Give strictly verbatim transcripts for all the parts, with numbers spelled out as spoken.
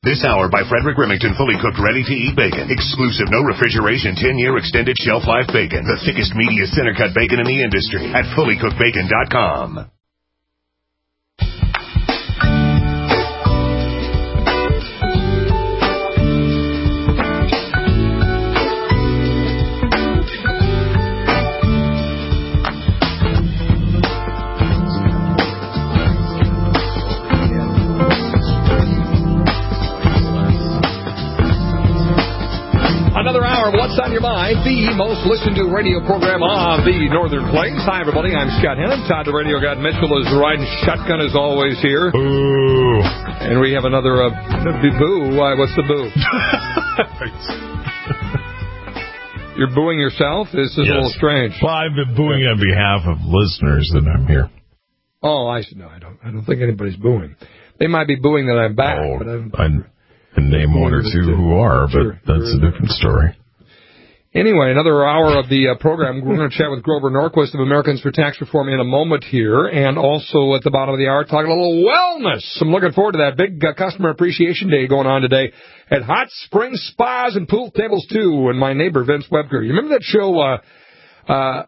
This hour by Frederick Remington, fully cooked, ready-to-eat bacon. Exclusive, no refrigeration, ten-year extended shelf life bacon. The thickest, meatiest, center-cut bacon in the industry at fully cooked bacon dot com. What's on your mind? The most listened to radio program on the Northern Plains. Hi, everybody. I'm Scott Hennon. Todd, the radio guy Mitchell, is riding shotgun as always here. Boo. And we have another uh, boo. Why? What's the boo? You're booing yourself? This is yes. a little strange. Well, I've been booing on behalf of listeners that I'm here. Oh, I see. No, I don't. I don't think anybody's booing. They might be booing that I'm back. Oh, but I'm, I can name one or two who are, but sure, that's sure. a different story. Anyway, another hour of the uh, program. We're going to chat with Grover Norquist of Americans for Tax Reform in a moment here. And also at the bottom of the hour, talking a little wellness. I'm looking forward to that big uh, Customer Appreciation Day going on today at Hot Springs Spas and Pool Tables two. And my neighbor, Vince Webker. You remember that show, uh, uh,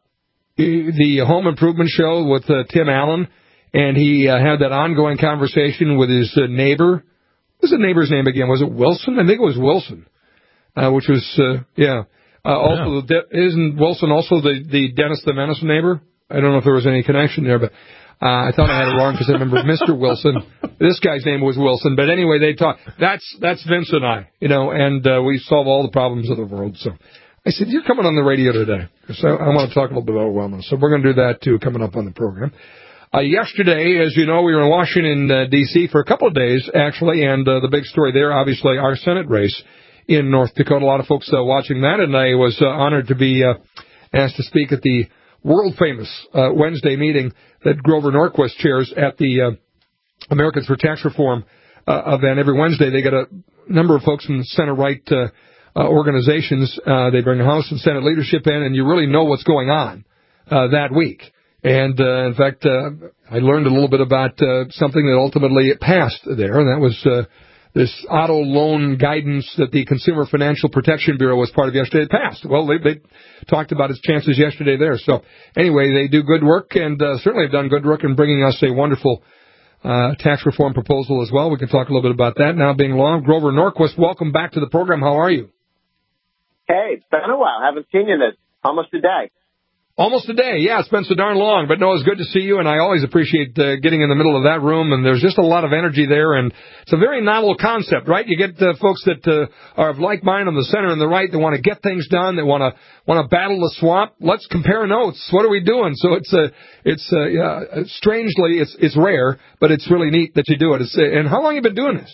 the Home Improvement Show with uh, Tim Allen? And he uh, had that ongoing conversation with his uh, neighbor. What was the neighbor's name again? Was it Wilson? I think it was Wilson, uh, which was, uh, yeah. Uh, also, yeah. the, isn't Wilson also the, the Dennis the Menace neighbor? I don't know if there was any connection there, but uh, I thought I had it wrong because I remember Mister Wilson. This guy's name was Wilson. But anyway, they talk. That's that's Vince and I, you know, and uh, we solve all the problems of the world. So I said, you're coming on the radio today. So I want to talk a little bit about wellness. So we're going to do that, too, coming up on the program. Uh, yesterday, as you know, we were in Washington, uh, D C for a couple of days, actually, and uh, the big story there, obviously, our Senate race in North Dakota. A lot of folks uh, watching that, and I was uh, honored to be uh, asked to speak at the world-famous uh, Wednesday meeting that Grover Norquist chairs at the uh, Americans for Tax Reform uh, event. Every Wednesday, they get a number of folks from center-right uh, uh, organizations. Uh, they bring House and Senate leadership in, and you really know what's going on uh, that week. And, uh, in fact, uh, I learned a little bit about uh, something that ultimately passed there, and that was uh, this auto loan guidance that the Consumer Financial Protection Bureau was part of yesterday. It passed. Well, they, they talked about its chances yesterday there. So, anyway, they do good work, and uh, certainly have done good work in bringing us a wonderful uh, tax reform proposal as well. We can talk a little bit about that now being long. Grover Norquist, welcome back to the program. How are you? Hey, it's been a while. I haven't seen you in almost a day. Almost a day. Yeah, it's been so darn long. But, no, it's good to see you, and I always appreciate uh, getting in the middle of that room, and there's just a lot of energy there, and it's a very novel concept, right? You get uh, folks that uh, are of like mind on the center and the right that want to get things done, that want to want to battle the swamp. Let's compare notes. What are we doing? So it's uh, it's uh, yeah, strangely, it's it's rare, but it's really neat that you do it. It's, uh, and how long have you been doing this?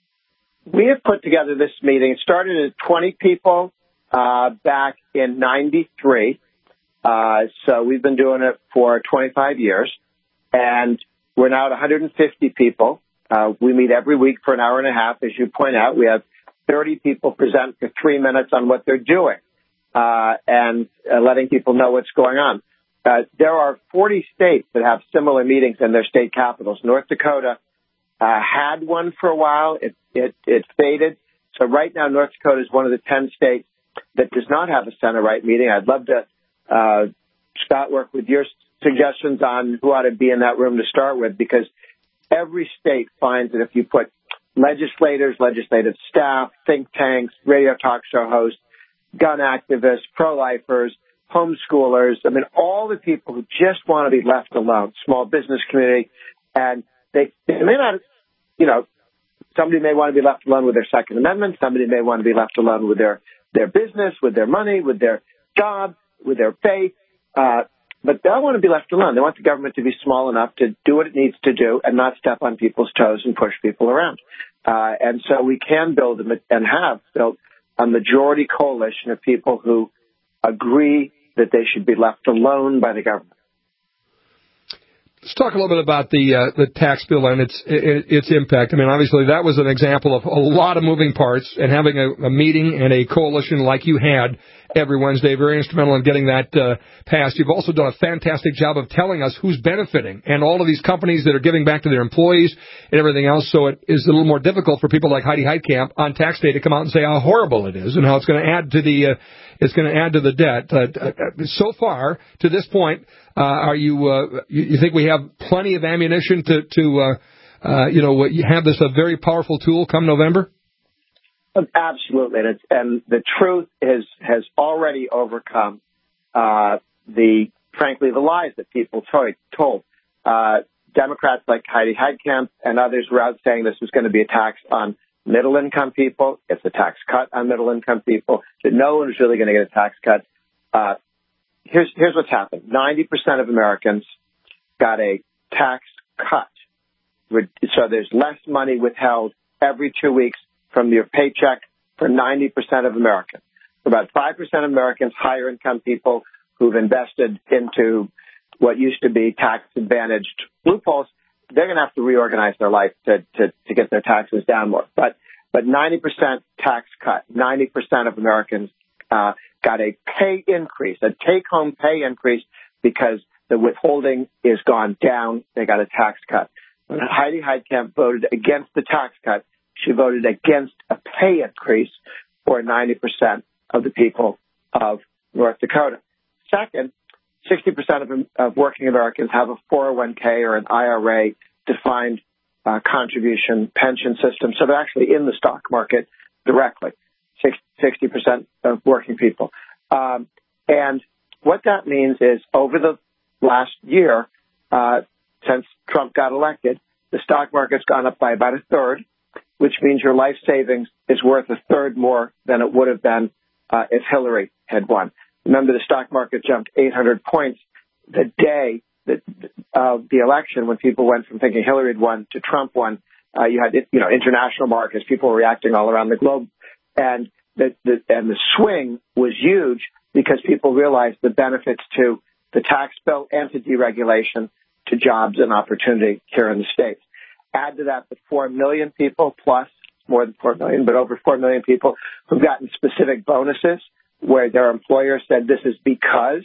We have put together this meeting. It started at twenty people uh, back in ninety-three. Uh, so we've been doing it for twenty-five years, and we're now at one hundred fifty people. Uh, we meet every week for an hour and a half. As you point out, we have thirty people present for three minutes on what they're doing, uh, and uh, letting people know what's going on. Uh, there are forty states that have similar meetings in their state capitals. North Dakota uh, had one for a while. It, it, it faded. So right now, North Dakota is one of the ten states that does not have a center-right meeting. I'd love to Uh, Scott, work with your suggestions on who ought to be in that room to start with, because every state finds that if you put legislators, legislative staff, think tanks, radio talk show hosts, gun activists, pro-lifers, homeschoolers, I mean, all the people who just want to be left alone, small business community, and they, they may not, you know, somebody may want to be left alone with their Second Amendment, somebody may want to be left alone with their, their business, with their money, with their job, with their faith, uh, but they don't want to be left alone. They want the government to be small enough to do what it needs to do and not step on people's toes and push people around. Uh, and so we can build a, and have built a majority coalition of people who agree that they should be left alone by the government. Let's talk a little bit about the uh, the tax bill and its its impact. I mean, obviously, that was an example of a lot of moving parts, and having a, a meeting and a coalition like you had every Wednesday. Very instrumental in getting that uh, passed. You've also done a fantastic job of telling us who's benefiting and all of these companies that are giving back to their employees and everything else. So it is a little more difficult for people like Heidi Heitkamp on tax day to come out and say how horrible it is and how it's going to add to the uh, it's going to add to the debt. Uh, so far, to this point, uh, are you, uh, you you think we have plenty of ammunition to to uh, uh, you know have this a very powerful tool come November? Absolutely, and, it's, and the truth is has already overcome uh, the frankly the lies that people told. told. Uh, Democrats like Heidi Heitkamp and others were out saying this was going to be a tax on middle-income people. It's a tax cut on middle-income people. That no one is really going to get a tax cut. Uh, here's here's what's happened: ninety percent of Americans got a tax cut, so there's less money withheld every two weeks from your paycheck for ninety percent of Americans. About five percent of Americans, higher income people who've invested into what used to be tax-advantaged loopholes, they're going to have to reorganize their life to, to, to get their taxes down more. But but ninety percent tax cut, ninety percent of Americans uh, got a pay increase, a take-home pay increase because the withholding is gone down. They got a tax cut. When Heidi Heitkamp voted against the tax cut, she voted against a pay increase for ninety percent of the people of North Dakota. Second, sixty percent of, of working Americans have a four oh one k or an I R A defined uh, contribution pension system, so they're actually in the stock market directly, sixty percent of working people. Um, and what that means is over the last year, uh, since Trump got elected, the stock market's gone up by about a third, which means your life savings is worth a third more than it would have been uh, if Hillary had won. Remember, the stock market jumped eight hundred points the day that, of the election when people went from thinking Hillary had won to Trump won. Uh, you had, you know, international markets, people were reacting all around the globe. And the, the, and the swing was huge because people realized the benefits to the tax bill and to deregulation, to jobs and opportunity here in the States. Add to that the four million people plus, more than four million, but over four million people who've gotten specific bonuses where their employer said this is because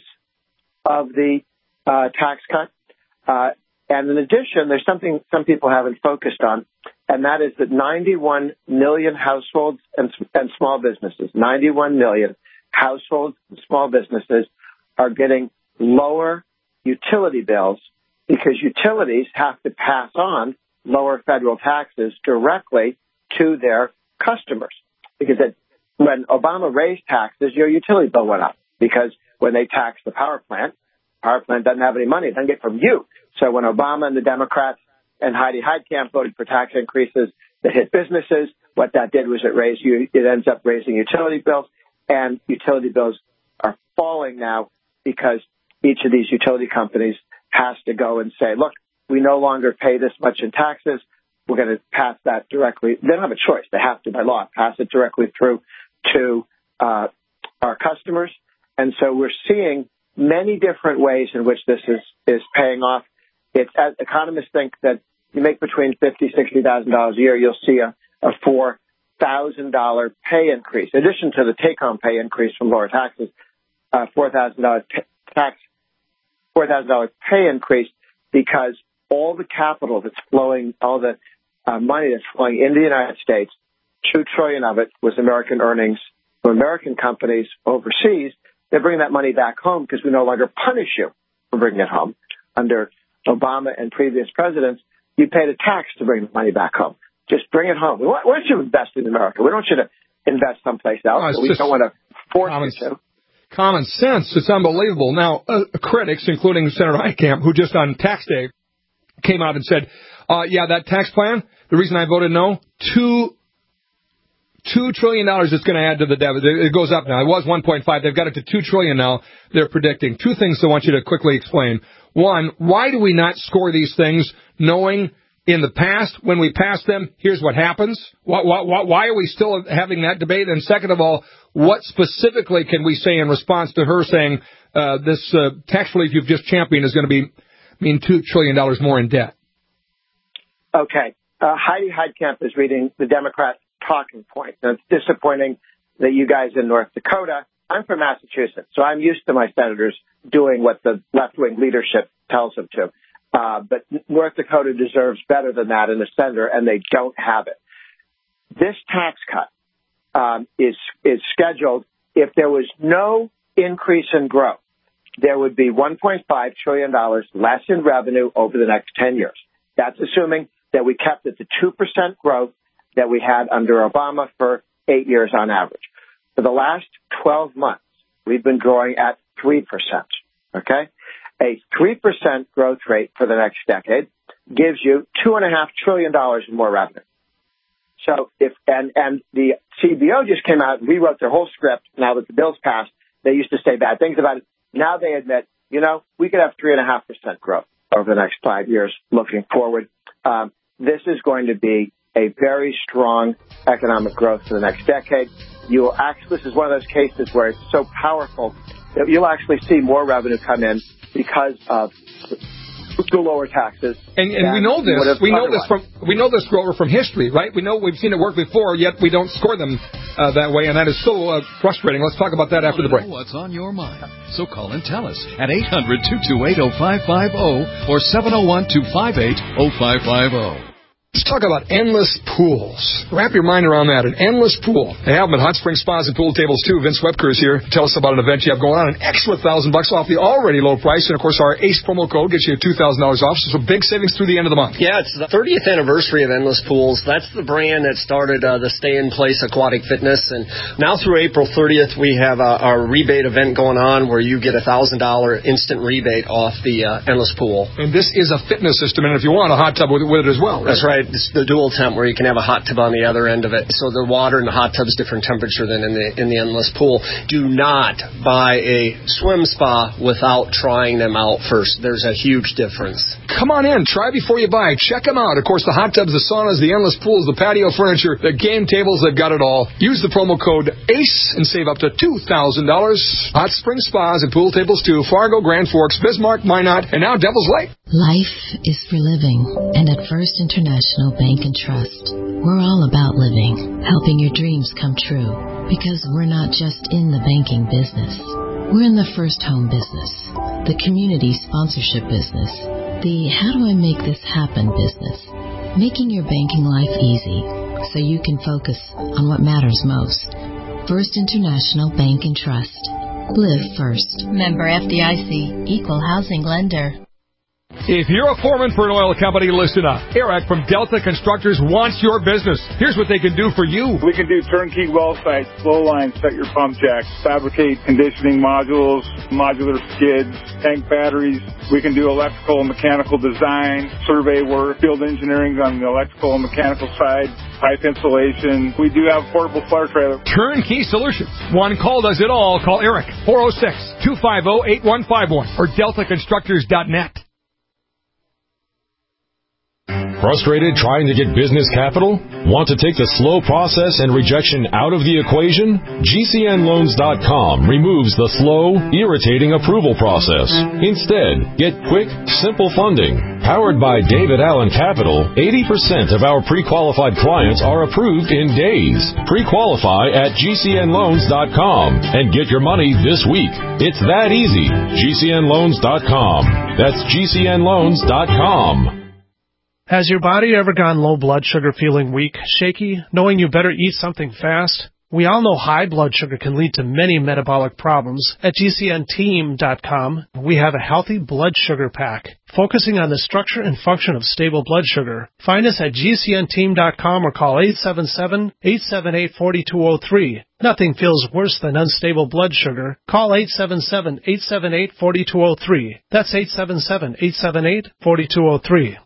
of the uh, tax cut. Uh, and in addition, there's something some people haven't focused on, and that is that ninety-one million households and, and small businesses, ninety-one million households and small businesses are getting lower utility bills because utilities have to pass on lower federal taxes directly to their customers. Because it, when Obama raised taxes, your utility bill went up because when they tax the power plant, power plant doesn't have any money. It doesn't get from you. So when Obama and the Democrats and Heidi Heitkamp voted for tax increases that hit businesses, what that did was it raised you, it ends up raising utility bills, and utility bills are falling now because each of these utility companies has to go and say, look, we no longer pay this much in taxes. We're going to pass that directly. They don't have a choice. They have to, by law, pass it directly through to uh, our customers. And so we're seeing many different ways in which this is, is paying off. It's, as economists think that you make between fifty thousand dollars, sixty thousand dollars a year, you'll see a, a four thousand dollars pay increase. In addition to the take-home pay increase from lower taxes, uh, four thousand dollars tax, four thousand dollars pay increase because all the capital that's flowing, all the uh, money that's flowing into the United States, two trillion dollars of it was American earnings from American companies overseas. They're bringing that money back home because we no longer punish you for bringing it home. Under Obama and previous presidents, you paid a tax to bring the money back home. Just bring it home. We want, we want you to invest in America. We don't want you to invest someplace else. No, we don't want to force common, you to. Common sense. It's unbelievable. Now, uh, critics, including Senator Heitkamp, who just on tax day came out and said, uh, yeah, that tax plan, the reason I voted no, two, two trillion dollars it's going to add to the debt. It goes up now. It was one point five. They've got it to two trillion now. They're predicting. Two things I want you to quickly explain. One, why do we not score these things knowing in the past when we pass them, here's what happens? Why, why, why are we still having that debate? And second of all, what specifically can we say in response to her saying uh, this uh, tax relief you've just championed is going to be mean two trillion dollars more in debt? Okay. Uh, Heidi Heitkamp is reading the Democrat talking points. Now, it's disappointing that you guys in North Dakota I'm from Massachusetts, so I'm used to my senators doing what the left-wing leadership tells them to. Uh, but North Dakota deserves better than that in the senator, and they don't have it. This tax cut um, is is scheduled. If there was no increase in growth, there would be one point five trillion dollars less in revenue over the next ten years. That's assuming that we kept it to two percent growth that we had under Obama for eight years on average. For the last twelve months, we've been growing at three percent, okay? A three percent growth rate for the next decade gives you two point five trillion dollars more revenue. So if, and, and the C B O just came out and rewrote their whole script now that the bill's passed. They used to say bad things about it. Now they admit, you know, we could have three point five percent growth over the next five years looking forward. Um, this is going to be a very strong economic growth for the next decade. You will actually, this is one of those cases where it's so powerful that you'll actually see more revenue come in because of the lower taxes. And, and we know this. We know this from we know this, Grover, from history, right? We know we've seen it work before, yet we don't score them uh, that way, and that is so uh, frustrating. Let's talk about that after the break. What's on your mind? So call and tell us at eight hundred, two two eight, oh five five oh or seven oh one, two five eight, oh five five oh. Let's talk about endless pools. Wrap your mind around that. An endless pool. They have them at Hot Spring Spas and Pool Tables, too. Vince Webker is here to tell us about an event you have going on. An extra one thousand bucks off the already low price. And, of course, our ACE promo code gets you two thousand dollars off. So big savings through the end of the month. Yeah, it's the thirtieth anniversary of Endless Pools. That's the brand that started uh, the stay-in-place aquatic fitness. And now through April thirtieth, we have a, a rebate event going on where you get a one thousand dollars instant rebate off the uh, Endless Pool. And this is a fitness system. And if you want, a hot tub with, with it as well. Right? That's right. It's the dual temp where you can have a hot tub on the other end of it. So the water in the hot tub is different temperature than in the in the Endless Pool. Do not buy a swim spa without trying them out first. There's a huge difference. Come on in. Try before you buy. Check them out. Of course, the hot tubs, the saunas, the Endless Pools, the patio furniture, the game tables, they've got it all. Use the promo code ACE and save up to two thousand dollars. Hot Spring Spas and Pool Tables too. Fargo, Grand Forks, Bismarck, Minot, and now Devil's Lake. Life is for living, and at First International Bank and Trust, we're all about living, helping your dreams come true, because we're not just in the banking business. We're in the first home business, the community sponsorship business, the how do I make this happen business, making your banking life easy so you can focus on what matters most. First International Bank and Trust. Live first. Member F D I C, Equal Housing Lender. If you're a foreman for an oil company, listen up. Eric from Delta Constructors wants your business. Here's what they can do for you. We can do turnkey well sites, flow lines, set your pump jacks, fabricate conditioning modules, modular skids, tank batteries. We can do electrical and mechanical design, survey work, field engineering on the electrical and mechanical side, pipe installation. We do have portable flare trailer. Turnkey solutions. One call does it all. Call Eric, four oh six, two five oh, eight one five one or delta constructors dot net. Frustrated trying to get business capital? Want to take the slow process and rejection out of the equation? G C N loans dot com removes the slow, irritating approval process. Instead, get quick, simple funding. Powered by David Allen Capital, eighty percent of our pre-qualified clients are approved in days. Pre-qualify at G C N loans dot com and get your money this week. It's that easy. G C N loans dot com. That's G C N loans dot com. Has your body ever gone low blood sugar, feeling weak, shaky, knowing you better eat something fast? We all know high blood sugar can lead to many metabolic problems. At G C N team dot com, we have a healthy blood sugar pack, focusing on the structure and function of stable blood sugar. Find us at G C N team dot com or call eight seven seven, eight seven eight, four two zero three. Nothing feels worse than unstable blood sugar. Call eight seven seven, eight seven eight, four two zero three. That's eight seven seven, eight seven eight, four two zero three.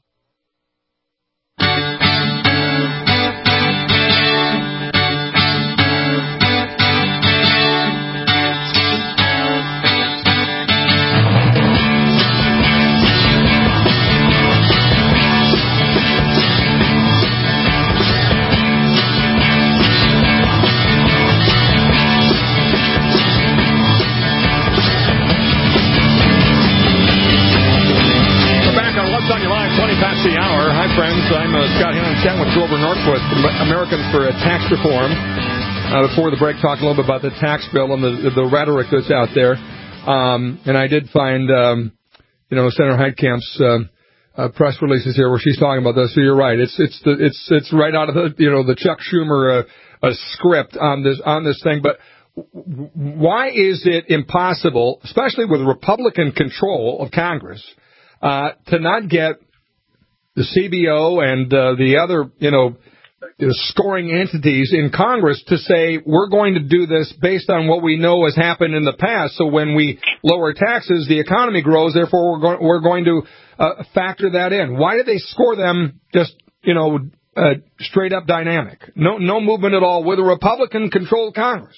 The hour. Hi, friends. I'm uh, Scott Hannon, chatting with Grover Norquist, Americans for uh, Tax Reform. uh, before the break, talking a little bit about the tax bill and the the rhetoric that's out there. Um, and I did find, um, you know, Senator Heitkamp's uh, uh, press releases here where she's talking about this. So you're right. It's it's the, it's it's right out of the you know the Chuck Schumer uh, uh, script on this on this thing. But w- why is it impossible, especially with Republican control of Congress, uh, to not get the C B O and uh, the other you know scoring entities in Congress to say we're going to do this based on what we know has happened in the past. So when we lower taxes, the economy grows. Therefore, we're going we're going to uh, factor that in. Why did they score them just you know uh, straight up dynamic? No no movement at all with a Republican-controlled Congress.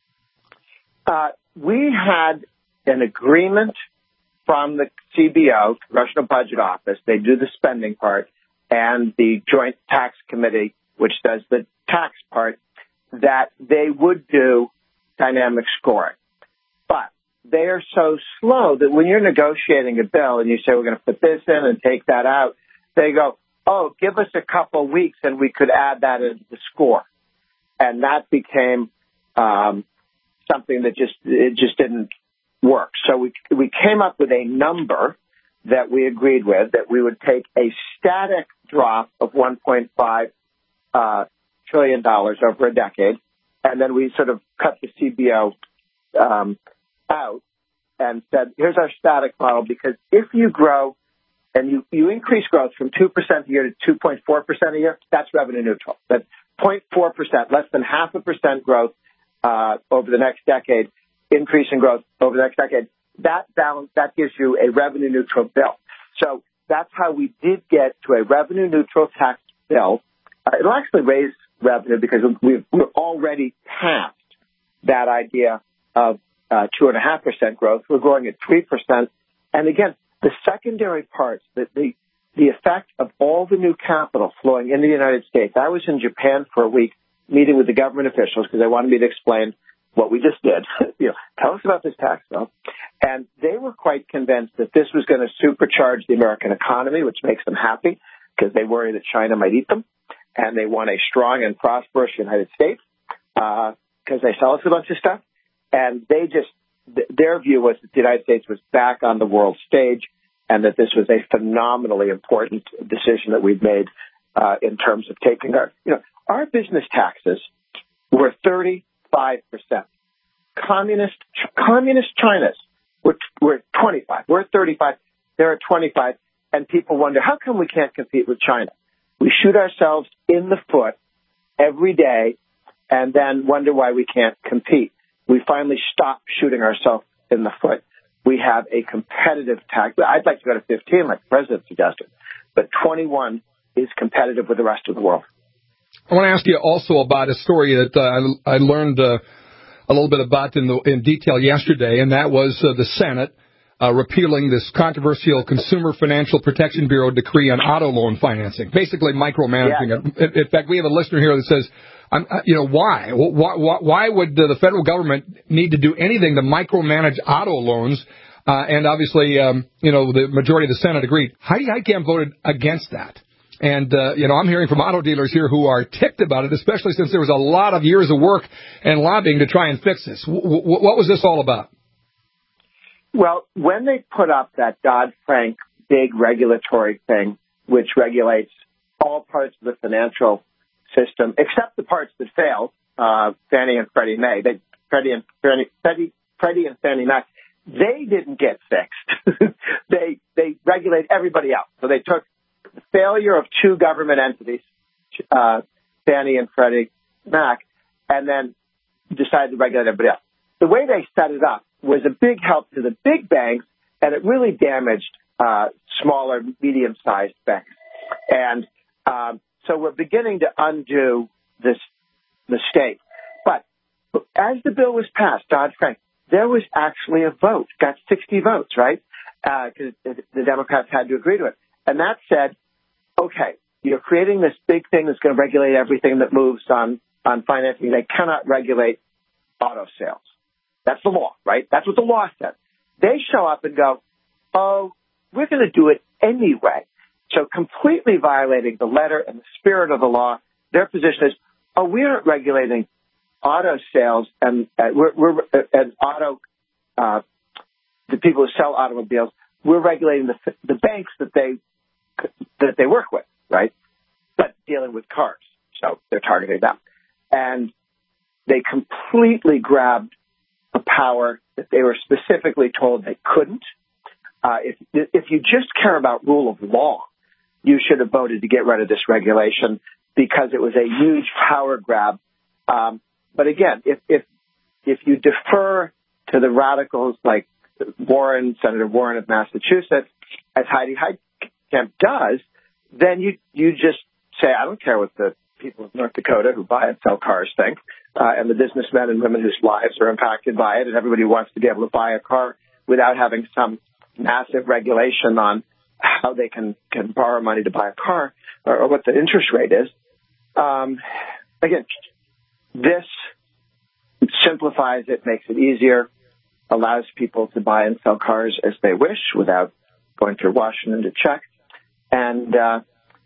Uh, we had an agreement from the C B O, Congressional Budget Office. They do the spending part, and the Joint Tax Committee, which does the tax part, that they would do dynamic scoring. But they are so slow that when you're negotiating a bill and you say we're going to put this in and take that out, they go, oh, give us a couple weeks and we could add that into the score. And that became um, something that just it just didn't work. So we we came up with a number that we agreed with, that we would take a static drop of one point five Uh, trillion dollars over a decade, and then we sort of cut the C B O um, out and said, here's our static model, because if you grow and you, you increase growth from two percent a year to two point four percent a year, that's revenue neutral. That's zero point four percent, less than half a percent growth uh, over the next decade, increase in growth over the next decade. That balance, that gives you a revenue neutral bill. So that's how we did get to a revenue neutral tax bill. Uh, it'll actually raise revenue because we've, we're already past that idea of uh, two point five percent growth. We're growing at three percent. And again, the secondary parts, the, the, the effect of all the new capital flowing into the United States. I was in Japan for a week meeting with the government officials because they wanted me to explain what we just did. you know, tell us about this tax bill. And they were quite convinced that this was going to supercharge the American economy, which makes them happy because they worry that China might eat them. And they want a strong and prosperous United States because uh, they sell us a bunch of stuff. And they just, th- their view was that the United States was back on the world stage and that this was a phenomenally important decision that we've made uh, in terms of taking our, you know, our business taxes were thirty-five percent. Communist, communist China's were, were twenty-five. We're at thirty-five. They're at twenty-five. And people wonder, how come we can't compete with China? We shoot ourselves in the foot every day and then wonder why we can't compete. We finally stop shooting ourselves in the foot. We have a competitive tax. I'd like to go to fifteen, like the president suggested, but twenty-one is competitive with the rest of the world. I want to ask you also about a story that uh, I learned uh, a little bit about in, the, in detail yesterday, and that was uh, the Senate Uh, repealing this controversial Consumer Financial Protection Bureau decree on auto loan financing, basically micromanaging yeah. it. In, in fact, we have a listener here that says, I'm, uh, you know, why? Why, why, why would uh, the federal government need to do anything to micromanage auto loans? Uh, and obviously, um, you know, the majority of the Senate agreed. Heidi Heitkamp voted against that. And, uh, you know, I'm hearing from auto dealers here who are ticked about it, especially since there was a lot of years of work and lobbying to try and fix this. W- w- what was this all about? Well, when they put up that Dodd-Frank big regulatory thing, which regulates all parts of the financial system, except the parts that fail, uh, Fannie and Freddie Mae, they, Freddie and Fannie, Freddie, Freddie and Fannie Mae, they didn't get fixed. they they regulate everybody else. So they took the failure of two government entities, uh, Fannie and Freddie Mac, and then decided to regulate everybody else. The way they set it up was a big help to the big banks, and it really damaged uh, smaller, medium-sized banks. And um, so we're beginning to undo this mistake. But as the bill was passed, Dodd-Frank, there was actually a vote, got sixty votes, right? Because uh, the Democrats had to agree to it. And that said, okay, you're creating this big thing that's going to regulate everything that moves on, on financing. They cannot regulate auto sales. That's the law, right? That's what the law says. They show up and go, oh, we're going to do it anyway. So completely violating the letter and the spirit of the law, their position is, oh, we aren't regulating auto sales and uh, we're, we're and auto uh, the people who sell automobiles, we're regulating the the banks that they that they work with, right? But dealing with cars, so they're targeting them, and they completely grabbed a power that they were specifically told they couldn't. Uh, if if you just care about rule of law, you should have voted to get rid of this regulation because it was a huge power grab. Um, but again, if if if you defer to the radicals like Warren, Senator Warren of Massachusetts, as Heidi Heitkamp does, then you you just say, I don't care what the people of North Dakota who buy and sell cars think, uh, and the businessmen and women whose lives are impacted by it, and everybody wants to be able to buy a car without having some massive regulation on how they can, can borrow money to buy a car or, or what the interest rate is. Um, again, this simplifies it, makes it easier, allows people to buy and sell cars as they wish without going through Washington to check. And uh,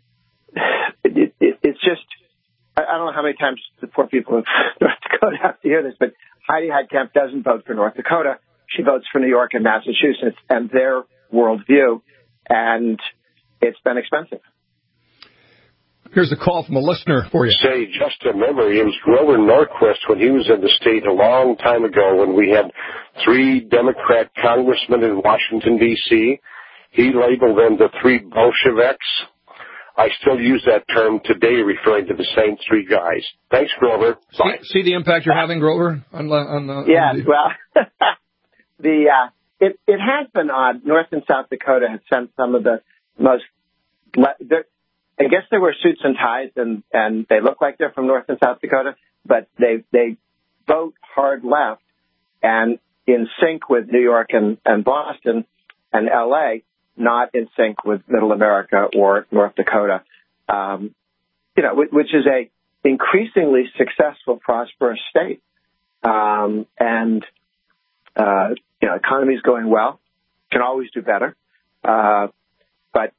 it, it, it's just, I, I don't know how many times the poor people of North Dakota have to hear this, but Heidi Heitkamp doesn't vote for North Dakota. She votes for New York and Massachusetts and their worldview, and it's been expensive. Here's a call from a listener for you. Say, just a memory, it was Grover Norquist when he was in the state a long time ago when we had three Democrat congressmen in Washington, D C He labeled them the three Bolsheviks. I still use that term today referring to the same three guys. Thanks, Grover. Bye. See, see the impact you're having, Grover? On, on, on yeah, the... well, the uh, it, it has been odd. North and South Dakota have sent some of the most... I guess they wear suits and ties, and, and they look like they're from North and South Dakota, but they they vote hard left and in sync with New York and, and Boston and L A, not in sync with Middle America or North Dakota, um, you know, which is a increasingly successful, prosperous state. Um, and, uh, you know, economy's going well, can always do better. Uh, but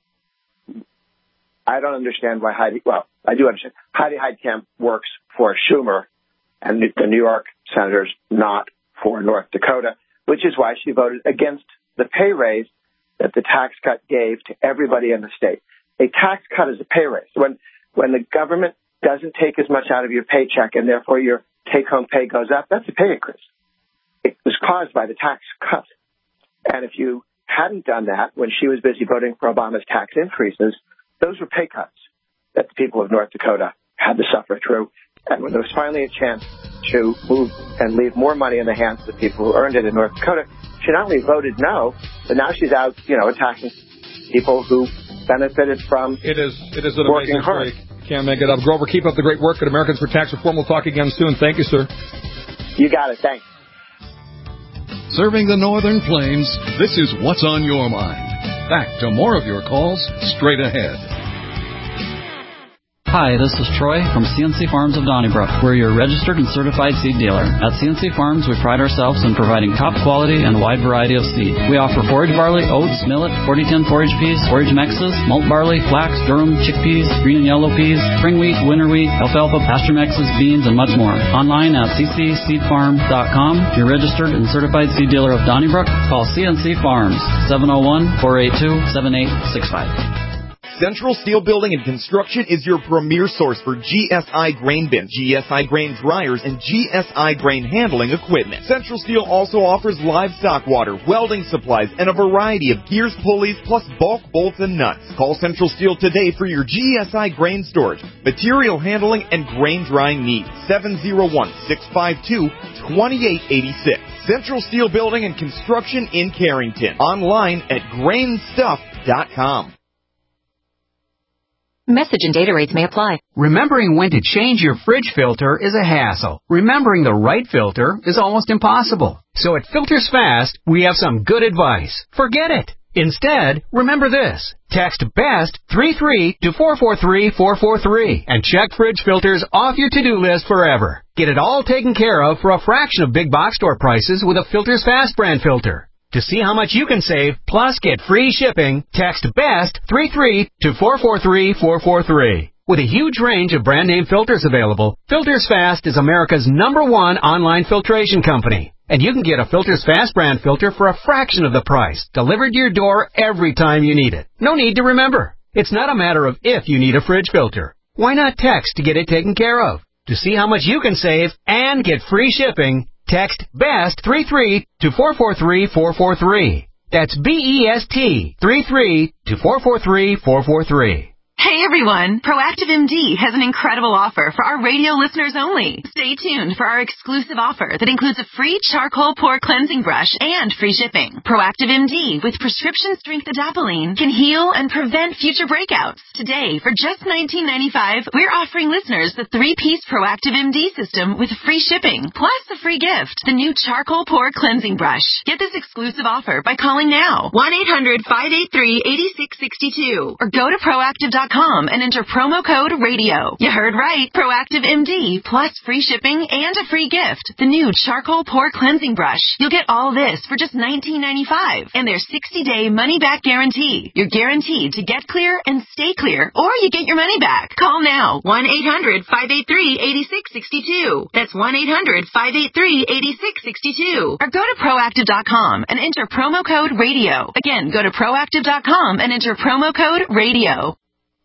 I don't understand why Heidi, well, I do understand. Heidi Heitkamp works for Schumer and the New York senators, not for North Dakota, which is why she voted against the pay raise that the tax cut gave to everybody in the state. A tax cut is a pay raise. When, when the government doesn't take as much out of your paycheck and therefore your take-home pay goes up, that's a pay increase. It was caused by the tax cut. And if you hadn't done that when she was busy voting for Obama's tax increases, those were pay cuts that the people of North Dakota had to suffer through. And when there was finally a chance to move and leave more money in the hands of the people who earned it in North Dakota, she not only voted no, but now she's out, you know, attacking people who benefited from it is it is an working amazing hard. story. Can't make it up. Grover, keep up the great work at Americans for Tax Reform. We'll talk again soon. Thank you, sir. You got it. Thanks. Serving the Northern Plains, this is What's on Your Mind. Back to more of your calls straight ahead. Hi, this is Troy from C N C Farms of Donnybrook. We're your registered and certified seed dealer. At C N C Farms, we pride ourselves in providing top quality and a wide variety of seed. We offer forage barley, oats, millet, forty ten forage peas, forage mixes, malt barley, flax, durum, chickpeas, green and yellow peas, spring wheat, winter wheat, alfalfa, pasture mixes, beans, and much more. Online at c c seed farm dot com. Your registered and certified seed dealer of Donnybrook. Call C N C Farms, seven oh one, four eight two, seven eight six five. Central Steel Building and Construction is your premier source for G S I grain bins, G S I grain dryers, and G S I grain handling equipment. Central Steel also offers livestock water, welding supplies, and a variety of gears, pulleys, plus bulk bolts and nuts. Call Central Steel today for your G S I grain storage, material handling, and grain drying needs. seven oh one, six five two, two eight eight six. Central Steel Building and Construction in Carrington. Online at grain stuff dot com. Message and data rates may apply. Remembering when to change your fridge filter is a hassle. Remembering the right filter is almost impossible. So at Filters Fast, we have some good advice. Forget it. Instead, remember this. Text BEST three three to four four three four four three and check fridge filters off your to-do list forever. Get it all taken care of for a fraction of big box store prices with a Filters Fast brand filter. To see how much you can save, plus get free shipping, text BEST three three to four four three four four three. With a huge range of brand name filters available, Filters Fast is America's number one online filtration company. And you can get a Filters Fast brand filter for a fraction of the price, delivered to your door every time you need it. No need to remember. It's not a matter of if you need a fridge filter. Why not text to get it taken care of? To see how much you can save and get free shipping, text BEST three three to four four three four four three. That's B E S T three three to four four three four four three. Hey everyone, Proactive M D has an incredible offer for our radio listeners only. Stay tuned for our exclusive offer that includes a free charcoal pore cleansing brush and free shipping. Proactive M D with prescription strength adapalene can heal and prevent future breakouts. Today, for just nineteen ninety-five dollars, we're offering listeners the three-piece Proactive M D system with free shipping, plus a free gift, the new charcoal pore cleansing brush. Get this exclusive offer by calling now, one eight hundred five eight three eight six six two, or go to proactive dot com and enter promo code radio. You heard right. Proactive M D plus free shipping and a free gift. The new charcoal pore cleansing brush. You'll get all this for just nineteen ninety-five dollars and their sixty-day money-back guarantee. You're guaranteed to get clear and stay clear, or you get your money back. Call now. one eight hundred five eight three eight six six two. That's one eight hundred five eight three eight six six two. Or go to proactive dot com and enter promo code radio. Again, go to proactive dot com and enter promo code radio.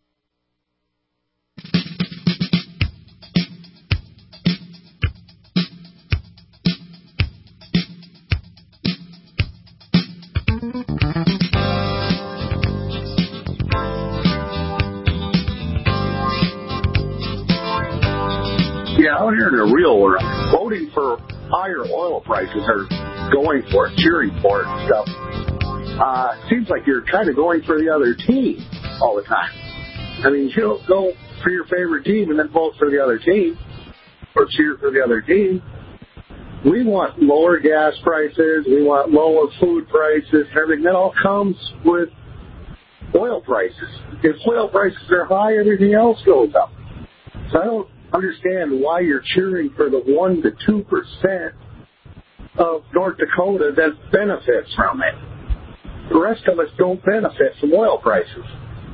Yeah, out here in the real world, voting for higher oil prices or going for it, cheering for it and stuff, uh, seems like you're kind of going for the other team all the time. I mean, you don't go for your favorite team and then vote for the other team or cheer for the other team. We want lower gas prices. We want lower food prices and everything. That all comes with oil prices. If oil prices are high, everything else goes up. So I don't understand why you're cheering for the one to two percent of North Dakota that benefits from it. The rest of us don't benefit from oil prices.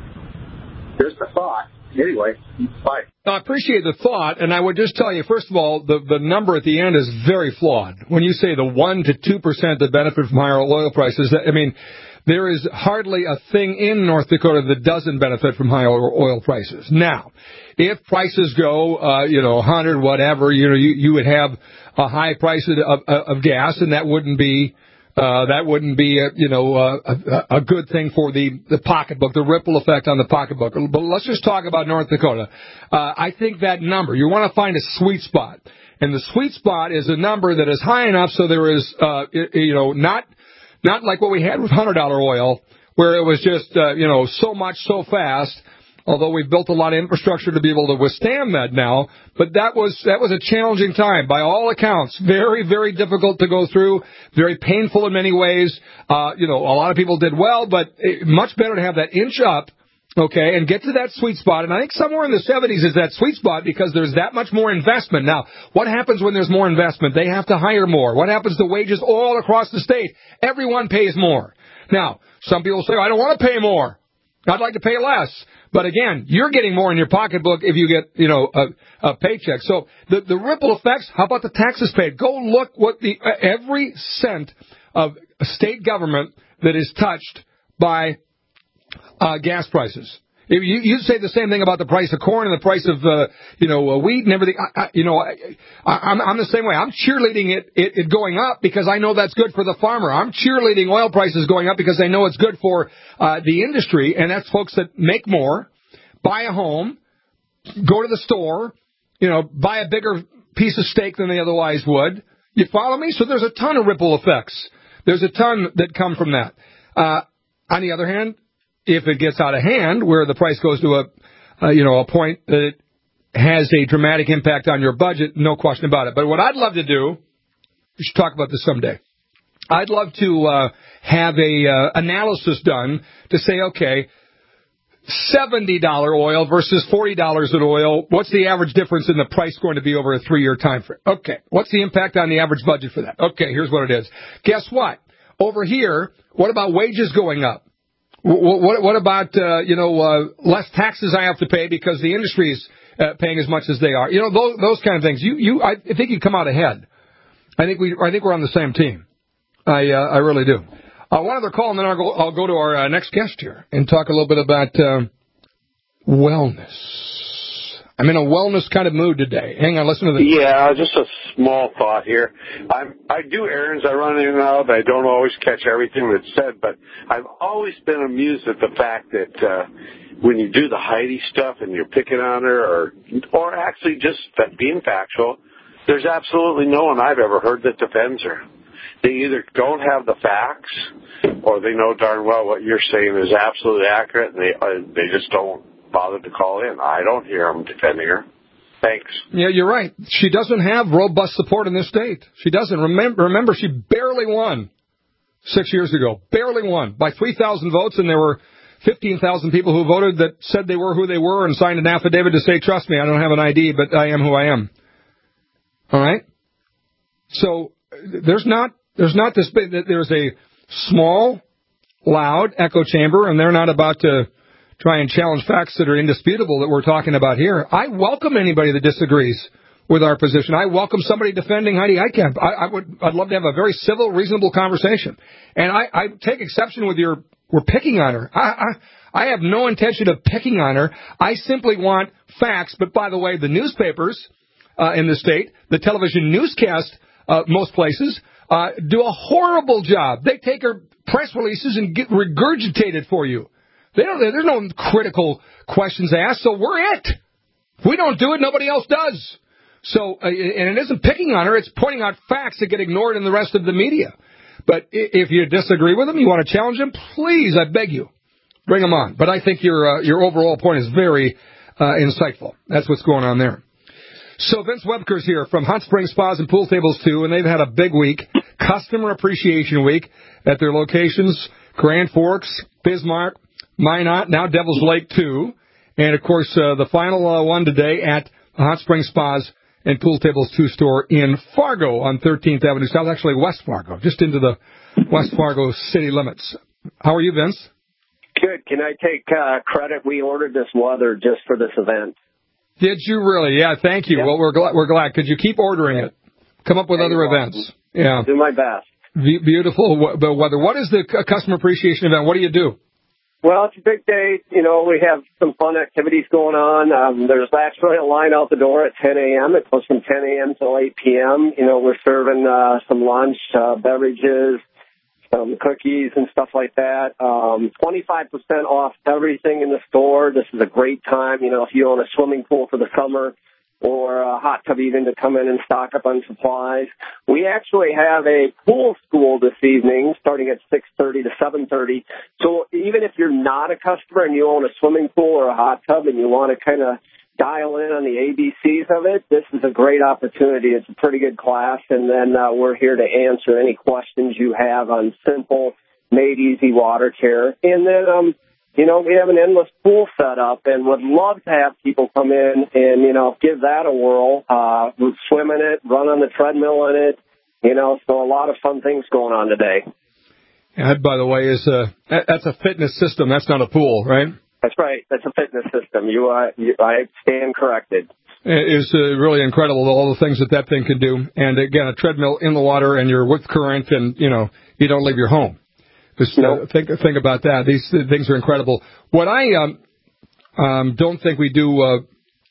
Just a thought. Anyway, bye. I appreciate the thought, and I would just tell you, first of all, the, the number at the end is very flawed. When you say the one to two percent that benefit from higher oil prices, I mean, there is hardly a thing in North Dakota that doesn't benefit from higher oil prices. Now, if prices go, uh, you know, one hundred, whatever, you know, you, you would have a high price of, of, of gas, and that wouldn't be, uh, that wouldn't be, a, you know, a, a good thing for the, the pocketbook, the ripple effect on the pocketbook. But let's just talk about North Dakota. Uh, I think that number, you want to find a sweet spot. And the sweet spot is a number that is high enough so there is, uh, you know, not, not like what we had with one hundred dollar oil, where it was just, uh, you know, so much so fast, although we've built a lot of infrastructure to be able to withstand that now. But that was that was a challenging time, by all accounts. Very, very difficult to go through, very painful in many ways. Uh, you know, a lot of people did well, but it, much better to have that inch up, okay, and get to that sweet spot. And I think somewhere in the seventies is that sweet spot because there's that much more investment. Now, what happens when there's more investment? They have to hire more. What happens to wages all across the state? Everyone pays more. Now, some people say, I don't want to pay more. I'd like to pay less. But again, you're getting more in your pocketbook if you get, you know, a, a paycheck. So the, the ripple effects, how about the taxes paid? Go look what the uh, every cent of state government that is touched by uh, gas prices. If you, you say the same thing about the price of corn and the price of, uh, you know, uh, wheat and everything. I, I, you know, I, I, I'm, I'm the same way. I'm cheerleading it, it, it going up because I know that's good for the farmer. I'm cheerleading oil prices going up because I know it's good for uh, the industry, and that's folks that make more, buy a home, go to the store, you know, buy a bigger piece of steak than they otherwise would. You follow me? So there's a ton of ripple effects. There's a ton that come from that. Uh, on the other hand, if it gets out of hand, where the price goes to a, uh, you know, a point that it has a dramatic impact on your budget, no question about it. But what I'd love to do, we should talk about this someday. I'd love to uh, have a uh, analysis done to say, okay, seventy dollar oil versus forty dollars in oil. What's the average difference in the price going to be over a three-year time frame? Okay. What's the impact on the average budget for that? Okay, here's what it is. Guess what? Over here, what about wages going up? What, what, what about, uh, you know, uh, less taxes I have to pay because the industry is uh, paying as much as they are? You know, those, those kind of things. You, you, I think you come out ahead. I think we, I think we're on the same team. I, uh, I really do. Uh, one other call, and then I'll go, I'll go to our uh, next guest here and talk a little bit about uh, wellness. I'm in a wellness kind of mood today. Hang on, listen to this. Yeah, just a small thought here. I'm, I do errands. I run in and out. I don't always catch everything that's said, but I've always been amused at the fact that uh, when you do the Heidi stuff and you're picking on her, or or actually just being factual, there's absolutely no one I've ever heard that defends her. They either don't have the facts, or they know darn well what you're saying is absolutely accurate, and they uh, they just don't bother to call in. I don't hear them defending her. Thanks. Yeah, you're right. She doesn't have robust support in this state. She doesn't. Remember, remember she barely won six years ago. Barely won by three thousand votes, and there were fifteen thousand people who voted that said they were who they were and signed an affidavit to say, trust me, I don't have an I D, but I am who I am. All right? So there's not there's not this big, there's a small, loud echo chamber, and they're not about to try and challenge facts that are indisputable that we're talking about here. I welcome anybody that disagrees with our position. I welcome somebody defending Heidi Heitkamp. I, I would, I'd love to have a very civil, reasonable conversation. And I, I take exception with your, we're picking on her. I, I, I have no intention of picking on her. I simply want facts. But by the way, the newspapers uh, in the state, the television newscast, uh, most places, uh, do a horrible job. They take her press releases and get regurgitated for you. They don't, there's no critical questions asked, so we're it. If we don't do it, nobody else does. So, uh, and it isn't picking on her, it's pointing out facts that get ignored in the rest of the media. But if you disagree with them, you want to challenge them, please, I beg you, bring them on. But I think your uh, your overall point is very uh, insightful. That's what's going on there. So Vince Webker's here from Hot Springs Spas and Pool Tables, too, and they've had a big week, Customer Appreciation Week, at their locations, Grand Forks, Bismarck, Minot, now Devil's Lake, too. And, of course, uh, the final uh, one today at the Hot Springs Spas and Pool Tables two store in Fargo on thirteenth Avenue South, actually West Fargo, just into the West Fargo city limits. How are you, Vince? Good. Can I take uh, credit? We ordered this weather just for this event. Did you really? Yeah, thank you. Yep. Well, we're glad. We're glad. Could you keep ordering it? Come up with other events. Yeah. I'll do my best. Be- beautiful weather. What is the Customer Appreciation event? What do you do? Well, it's a big day. You know, we have some fun activities going on. Um, there's actually a line out the door at ten a.m. It goes from ten a.m. till eight p.m. You know, we're serving uh, some lunch, uh, beverages, some cookies and stuff like that. Um, twenty-five percent off everything in the store. This is a great time, you know, if you own a swimming pool for the summer or a hot tub even to come in and stock up on supplies. We actually have a pool school this evening starting at six thirty to seven thirty. So even if you're not a customer and you own a swimming pool or a hot tub and you want to kind of dial in on the A B Cs of it, this is a great opportunity. It's a pretty good class, and then uh, we're here to answer any questions you have on simple, made easy water care. And then, um, you know, we have an endless pool set up and would love to have people come in and, you know, give that a whirl, uh, swim in it, run on the treadmill in it, you know, so a lot of fun things going on today. That, by the way, is a, that's a fitness system. That's not a pool, right? That's right. That's a fitness system. You, uh, you, I stand corrected. It is uh, really incredible, all the things that that thing can do. And, again, a treadmill in the water and you're with current and, you know, you don't leave your home. Just uh, think think about that. These things are incredible. What I um, um, don't think we do uh,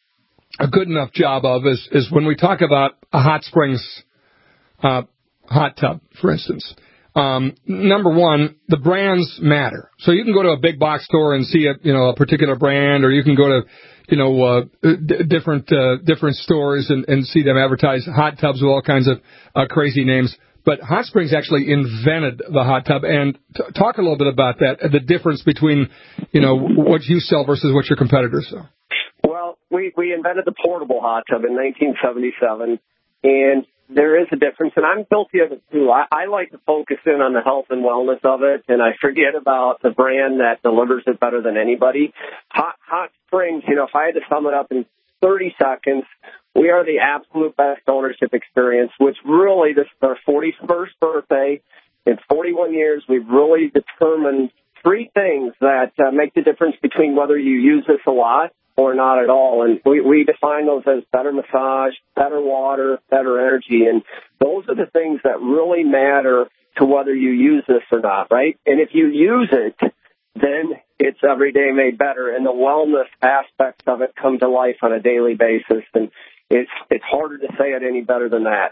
a good enough job of is, is when we talk about a hot springs uh, hot tub, for instance. Um, number one, the brands matter. So you can go to a big box store and see a you know a particular brand, or you can go to you know uh, d- different uh, different stores and, and see them advertise hot tubs with all kinds of uh, crazy names. But Hot Springs actually invented the hot tub, and t- talk a little bit about that, the difference between, you know, what you sell versus what your competitors sell. Well, we, we invented the portable hot tub in nineteen seventy-seven, and there is a difference, and I'm guilty of it too. I, I like to focus in on the health and wellness of it, and I forget about the brand that delivers it better than anybody. Hot, Hot Springs, you know, if I had to sum it up in thirty seconds, we are the absolute best ownership experience, which really, this is our forty-first birthday. In forty-one years, we've really determined three things that uh, make the difference between whether you use this a lot or not at all. And we, we define those as better massage, better water, better energy. And those are the things that really matter to whether you use this or not, right? And if you use it, then it's every day made better. And the wellness aspects of it come to life on a daily basis. And it's, it's harder to say it any better than that.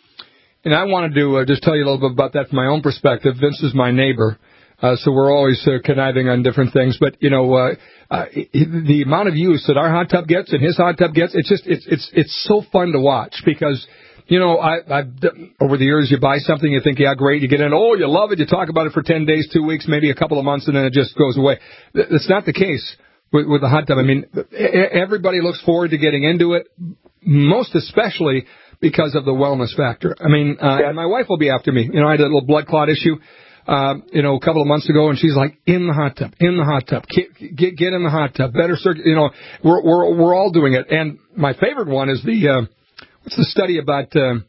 And I wanted to uh, just tell you a little bit about that from my own perspective. Vince is my neighbor. Uh, so we're always uh, conniving on different things. But, you know, uh, uh, the amount of use that our hot tub gets and his hot tub gets, it's just, it's, it's, it's so fun to watch because, you know, I, I've, over the years, you buy something, you think, yeah, great, you get in, oh, you love it, you talk about it for ten days, two weeks, maybe a couple of months, and then it just goes away. That's not the case with, with the hot tub. I mean, everybody looks forward to getting into it, most especially because of the wellness factor. I mean, uh, yeah. and my wife will be after me. You know, I had a little blood clot issue. Um, you know, a couple of months ago, and she's like, in the hot tub, in the hot tub, get, get, get in the hot tub, better circuit, you know, we're, we're, we're all doing it. And my favorite one is the, uh, what's the study about,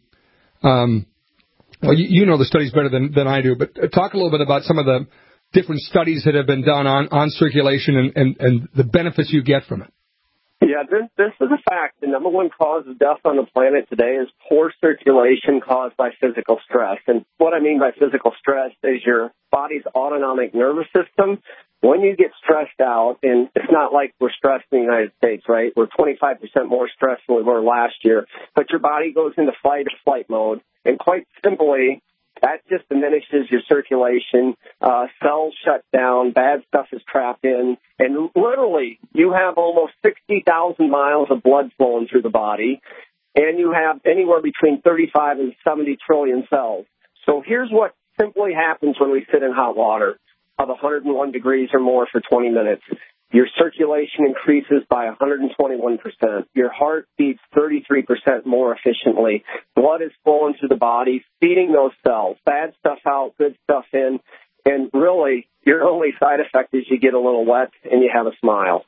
uh, um, well, you, you know the studies better than, than I do, but talk a little bit about some of the different studies that have been done on, on circulation and, and, and the benefits you get from it. Yeah, this, this is a fact. The number one cause of death on the planet today is poor circulation caused by physical stress. And what I mean by physical stress is your body's autonomic nervous system. When you get stressed out, and it's not like we're stressed in the United States, right? We're twenty-five percent more stressed than we were last year. But your body goes into fight or flight mode. And quite simply, that just diminishes your circulation. Uh, cells shut down. Bad stuff is trapped in. And literally, you have almost sixty thousand miles of blood flowing through the body. And you have anywhere between thirty-five and seventy trillion cells. So here's what simply happens when we sit in hot water of one hundred one degrees or more for twenty minutes. Your circulation increases by one hundred twenty-one percent. Your heart beats thirty-three percent more efficiently. Blood is flowing through the body, feeding those cells. Bad stuff out, good stuff in. And really, your only side effect is you get a little wet and you have a smile.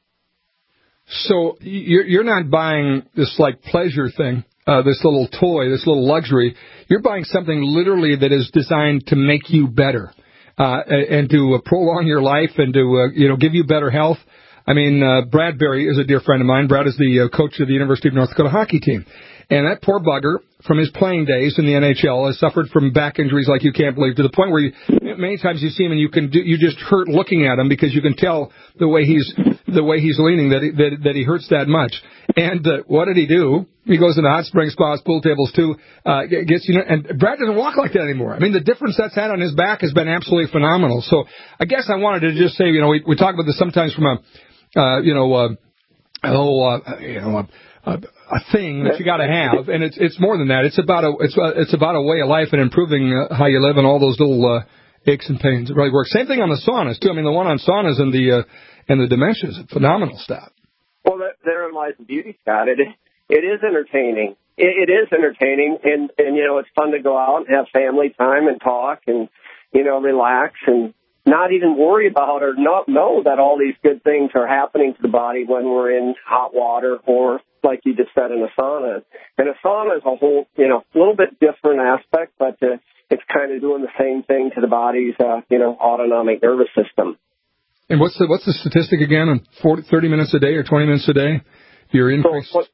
So you're, you're not buying this, like, pleasure thing, uh, this little toy, this little luxury. You're buying something literally that is designed to make you better. Uh, and to uh, prolong your life and to, uh, you know, give you better health. I mean, uh, Brad Berry is a dear friend of mine. Brad is the uh, coach of the University of North Dakota hockey team. And that poor bugger, from his playing days in the N H L, has suffered from back injuries like you can't believe, to the point where you, many times you see him and you can do, you just hurt looking at him because you can tell the way he's the way he's leaning that he, that, that he hurts that much. And uh, what did he do? He goes into hot spring spas, pool tables too. Uh, gets you know, and Brad doesn't walk like that anymore. I mean, the difference that's had on his back has been absolutely phenomenal. So I guess I wanted to just say, you know, we, we talk about this sometimes from a, uh, you know, uh, oh, uh, you know, a, a, a thing that you got to have, and it's it's more than that. It's about a it's a, it's about a way of life and improving uh, how you live and all those little uh, aches and pains. It really works. Same thing on the saunas too. I mean, the one on saunas and the uh, and the dementia is phenomenal stuff. Well, that, therein lies the beauty, Scott. It it is entertaining. It, it is entertaining, and and you know it's fun to go out and have family time and talk and you know relax and not even worry about or not know that all these good things are happening to the body when we're in hot water or, like you just said, in a sauna. And a sauna is a whole, you know, a little bit different aspect, but uh, it's kind of doing the same thing to the body's, uh, you know, autonomic nervous system. And what's the what's the statistic again? On forty, thirty minutes a day or twenty minutes a day, your increase? So,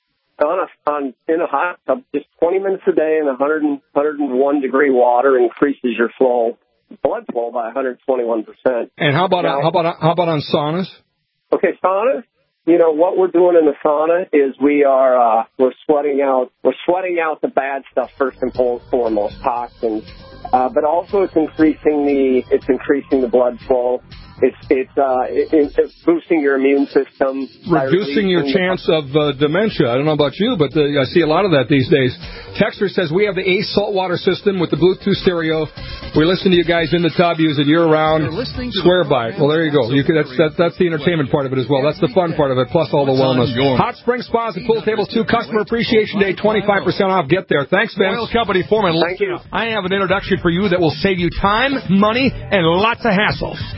on a, on in a hot tub, just twenty minutes a day in one hundred, one hundred one degree water increases your flow. Blood flow by one hundred twenty-one percent. And how about now, how about how about on saunas? Okay, saunas. You know what we're doing in the sauna is we are uh, we're sweating out we're sweating out the bad stuff first and foremost, toxins. Uh, but also it's increasing the it's increasing the blood flow. It's it's uh it, it's boosting your immune system, reducing your chance of uh, dementia. I don't know about you, but uh, I see a lot of that these days. Texter says we have the Ace saltwater system with the Bluetooth stereo. We listen to you guys in the tub, use it year round. Swear by it. Well, there you go. You can, that's that, that's the entertainment part of it as well. That's the fun part of it, plus all the wellness. Hot Spring Spas and Pool Tables two Customer Appreciation Day, twenty-five percent off. Get there. Thanks, Vince. Oil Company Foreman. Thank you. I have an introduction for you that will save you time, money, and lots of hassle. Eric from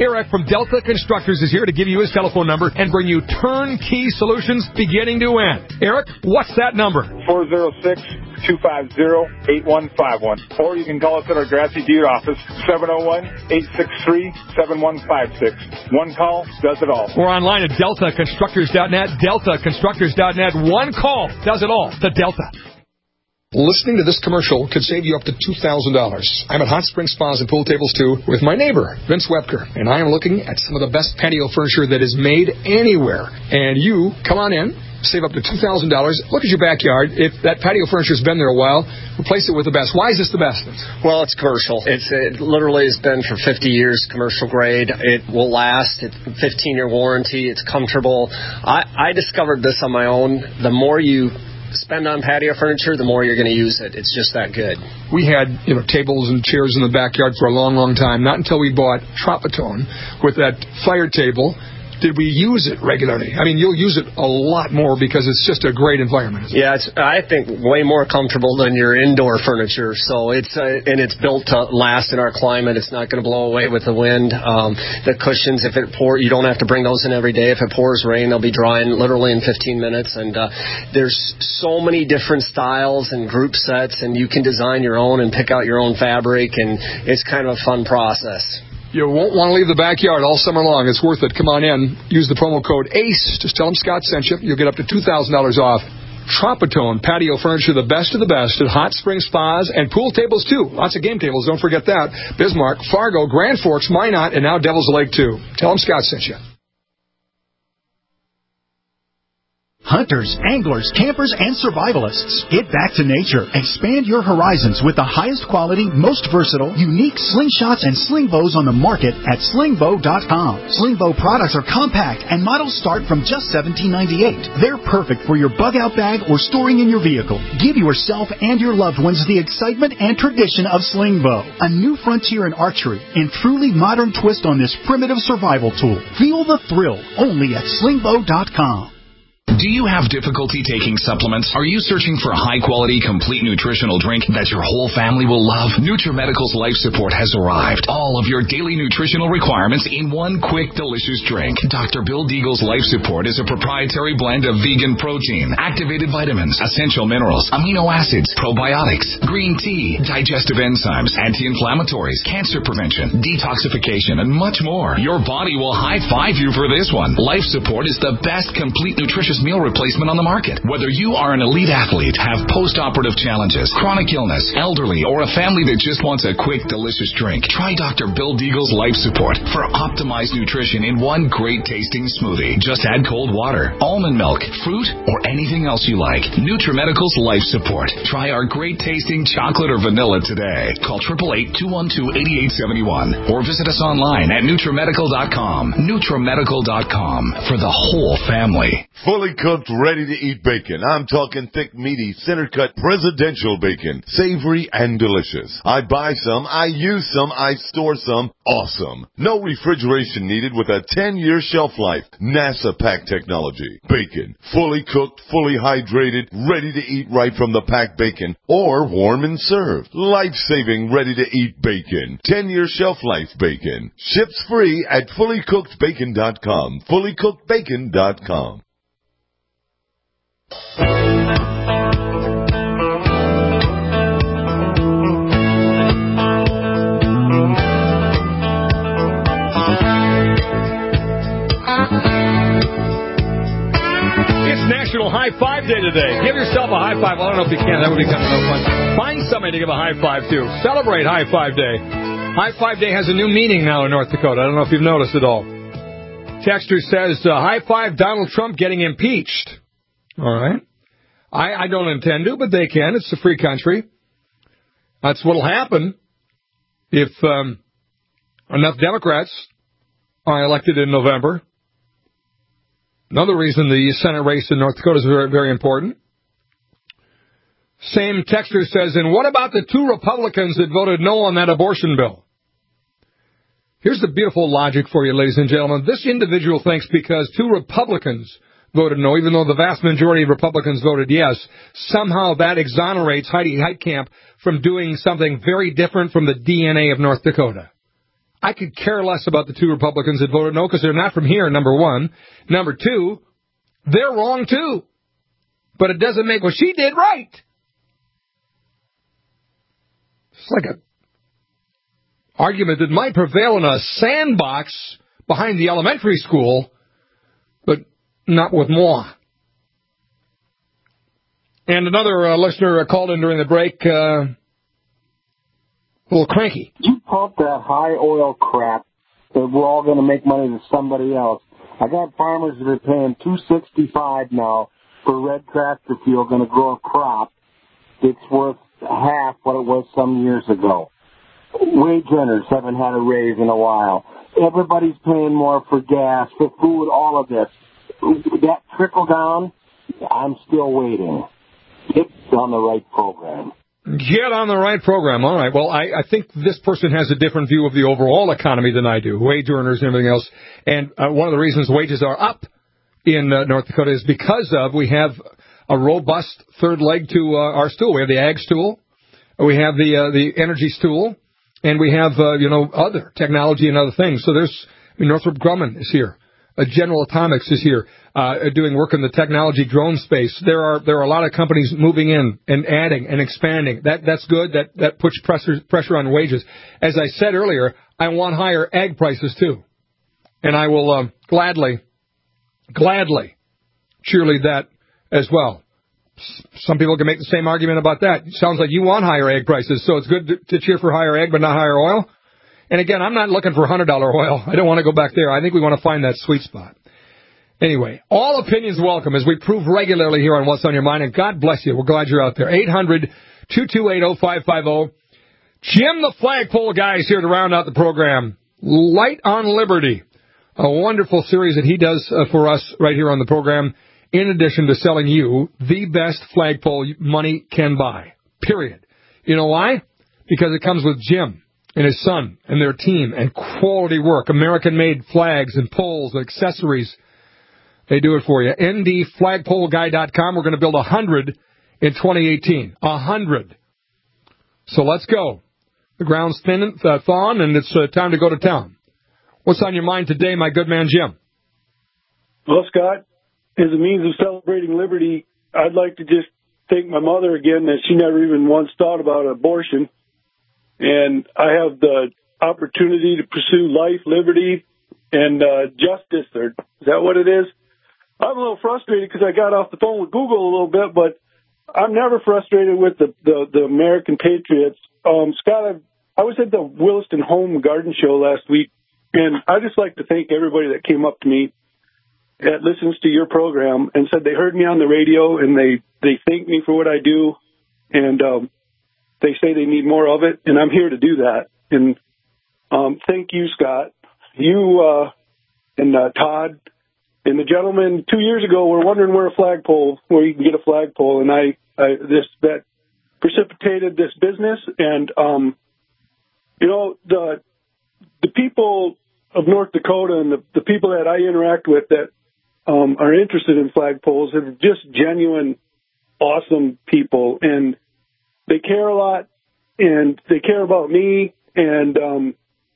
Delta Constructors is here to give you his telephone number and bring you turnkey solutions beginning to end. Eric, what's that number? four oh six, two five zero, eight one five one. Or you can call us at our Grassy Butte office, seven oh one, eight six three, seven one five six. One call does it all. We're online at delta constructors dot net, delta constructors dot net. One call does it all. The Delta. Listening to this commercial could save you up to two thousand dollars. I'm at Hot Springs Spas and Pool Tables, too, with my neighbor, Vince Webker, and I am looking at some of the best patio furniture that is made anywhere. And you, come on in, save up to two thousand dollars. Look at your backyard. If that patio furniture's been there a while, replace it with the best. Why is this the best? Well, it's commercial. It's It literally has been for fifty years, commercial grade. It will last. It's fifteen-year warranty. It's comfortable. I, I discovered this on my own. The more you spend on patio furniture, the more you're going to use it. It's just that good. We had, you know, tables and chairs in the backyard for a long, long time. Not until we bought Tropitone with that fire table did we use it regularly. I mean, you'll use it a lot more because it's just a great environment. Yeah, it's, I think, way more comfortable than your indoor furniture. So it's uh, and it's built to last in our climate. It's not going to blow away with the wind. Um, the cushions, if it pours, you don't have to bring those in every day. If it pours rain, they'll be drying literally in fifteen minutes. And uh, there's so many different styles and group sets, and you can design your own and pick out your own fabric, and it's kind of a fun process. You won't want to leave the backyard all summer long. It's worth it. Come on in. Use the promo code ACE. Just tell them Scott sent you. You'll get up to two thousand dollars off. Tropitone patio furniture, the best of the best at Hot Springs Spas and Pool Tables, too. Lots of game tables. Don't forget that. Bismarck, Fargo, Grand Forks, Minot, and now Devil's Lake, too. Tell them Scott sent you. Hunters, anglers, campers, and survivalists. Get back to nature. Expand your horizons with the highest quality, most versatile, unique slingshots and sling bows on the market at sling bow dot com. Sling bow products are compact and models start from just seventeen ninety-eight. They're perfect for your bug out bag or storing in your vehicle. Give yourself and your loved ones the excitement and tradition of sling bow, a new frontier in archery and truly modern twist on this primitive survival tool. Feel the thrill only at sling bow dot com. Do you have difficulty taking supplements? Are you searching for a high-quality, complete nutritional drink that your whole family will love? NutriMedical's Life Support has arrived. All of your daily nutritional requirements in one quick, delicious drink. Doctor Bill Deagle's Life Support is a proprietary blend of vegan protein, activated vitamins, essential minerals, amino acids, probiotics, green tea, digestive enzymes, anti-inflammatories, cancer prevention, detoxification, and much more. Your body will high-five you for this one. Life Support is the best complete nutritious meal replacement on the market. Whether you are an elite athlete, have post-operative challenges, chronic illness, elderly, or a family that just wants a quick, delicious drink, try Doctor Bill Deagle's Life Support for optimized nutrition in one great tasting smoothie. Just add cold water, almond milk, fruit, or anything else you like. NutriMedical's Life Support. Try our great tasting chocolate or vanilla today. Call eight eight eight, two one two, eight eight seven one or visit us online at NutriMedical dot com. NutriMedical dot com for the whole family. Fully cooked, ready-to-eat bacon. I'm talking thick, meaty, center-cut presidential bacon. Savory and delicious. I buy some, I use some, I store some. Awesome. No refrigeration needed with a ten-year shelf life. NASA pack technology. Bacon. Fully cooked, fully hydrated, ready to eat right from the packed bacon. Or warm and served. Life-saving, ready-to-eat bacon. ten-year shelf life bacon. Ships free at fully cooked bacon dot com. fully cooked bacon dot com. It's National High Five Day today. Give yourself a high five. Well, I don't know if you can. That would be kind of no fun. Find somebody to give a high five to. Celebrate High Five Day. High Five Day has a new meaning now in North Dakota. I don't know if you've noticed it all. Texter says, uh, high five Donald Trump getting impeached. All right. I, I don't intend to, but they can. It's a free country. That's what'll happen if um, enough Democrats are elected in November. Another reason the Senate race in North Dakota is very, very important. Same texter says, and what about the two Republicans that voted no on that abortion bill? Here's the beautiful logic for you, ladies and gentlemen. This individual thinks because two Republicans voted no, even though the vast majority of Republicans voted yes, somehow that exonerates Heidi Heitkamp from doing something very different from the D N A of North Dakota. I could care less about the two Republicans that voted no because they're not from here, number one. Number two, they're wrong, too. But it doesn't make what she did right. It's like a argument that might prevail in a sandbox behind the elementary school, but not with moi. And another uh, listener uh, called in during the break, uh, a little cranky. You pump that high oil crap that we're all going to make money to somebody else. I got farmers that are paying two sixty-five now for red tractor fuel going to grow a crop that's worth half what it was some years ago. Wage earners haven't had a raise in a while. Everybody's paying more for gas, for food, all of this. That trickle down, I'm still waiting. Get on the right program. Get on the right program. All right. Well, I, I think this person has a different view of the overall economy than I do, wage earners and everything else. And uh, one of the reasons wages are up in uh, North Dakota is because of we have a robust third leg to uh, our stool. We have the ag stool, we have the uh, the energy stool, and we have, uh, you know, other technology and other things. So there's, I mean, Northrop Grumman is here. Uh, General Atomics is here, uh, doing work in the technology drone space. There are there are a lot of companies moving in and adding and expanding. That that's good. That that puts pressure pressure on wages. As I said earlier, I want higher ag prices too, and I will uh, gladly, gladly cheerlead that as well. Some people can make the same argument about that. It sounds like you want higher egg prices, so it's good to, to cheer for higher egg but not higher oil. And again, I'm not looking for one hundred dollars oil. I don't want to go back there. I think we want to find that sweet spot. Anyway, all opinions welcome, as we prove regularly here on What's on Your Mind, and God bless you. We're glad you're out there. eight hundred, two two eight, oh five five oh. Jim the Flagpole Guy is here to round out the program. Light on Liberty, a wonderful series that he does uh, for us right here on the program, in addition to selling you the best flagpole money can buy, period. You know why? Because it comes with Jim and his son and their team and quality work, American-made flags and poles and accessories. They do it for you. N D flagpole guy dot com. We're going to build one hundred in twenty eighteen. one hundred. So let's go. The ground's thin, uh, thawing, and it's uh, time to go to town. What's on your mind today, my good man Jim? Well, Scott, as a means of celebrating liberty, I'd like to just thank my mother again that she never even once thought about abortion. And I have the opportunity to pursue life, liberty, and uh, justice. Or is that what it is? I'm a little frustrated because I got off the phone with Google a little bit, but I'm never frustrated with the, the, the American patriots. Um, Scott, I, I was at the Williston Home and Garden Show last week, and I'd just like to thank everybody that came up to me that listens to your program and said they heard me on the radio and they, they thank me for what I do. And um, they say they need more of it, and I'm here to do that. And um, thank you, Scott. You uh, and uh, Todd and the gentleman two years ago were wondering where a flagpole, where you can get a flagpole, and I, I this that precipitated this business. And um, you know, the the people of North Dakota and the, the people that I interact with that um, are interested in flagpoles are just genuine, awesome people, and they care a lot, and they care about me, and um,